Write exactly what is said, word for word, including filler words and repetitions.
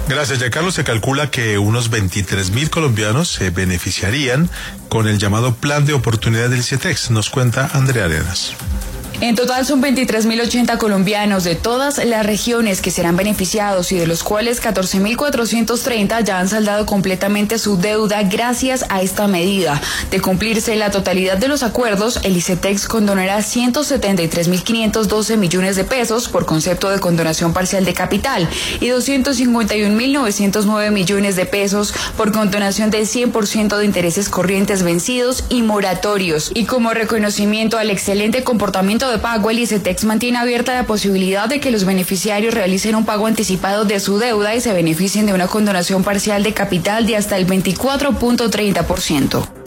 Gracias, Giancarlo. Se calcula que unos veintitrés mil colombianos se beneficiarían con el llamado Plan de Oportunidad del ICETEX, nos cuenta Andrea Arenas. En total son veintitrés mil ochenta colombianos de todas las regiones que serán beneficiados y de los cuales catorce mil cuatrocientos treinta ya han saldado completamente su deuda gracias a esta medida. De cumplirse la totalidad de los acuerdos, el ICETEX condonará ciento setenta y tres mil quinientos doce millones de pesos por concepto de condonación parcial de capital y doscientos cincuenta y un mil novecientos nueve millones de pesos por condonación del cien por ciento de intereses corrientes vencidos y moratorios. Y como reconocimiento al excelente comportamiento de pago, el ICETEX mantiene abierta la posibilidad de que los beneficiarios realicen un pago anticipado de su deuda y se beneficien de una condonación parcial de capital de hasta el veinticuatro punto treinta por ciento.